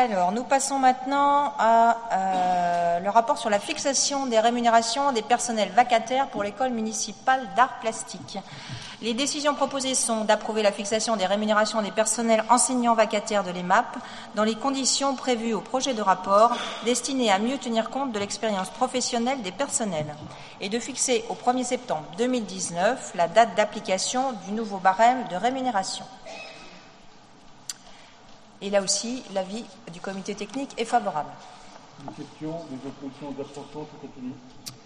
Alors, nous passons maintenant à le rapport sur la fixation des rémunérations des personnels vacataires pour l'école municipale d'art plastique. Les décisions proposées sont d'approuver la fixation des rémunérations des personnels enseignants vacataires de l'EMAP dans les conditions prévues au projet de rapport destiné à mieux tenir compte de l'expérience professionnelle des personnels et de fixer au 1er septembre 2019 la date d'application du nouveau barème de rémunération. Et là aussi, l'avis du comité technique est favorable. Une question, des oppositions, d'abstention, tout continue.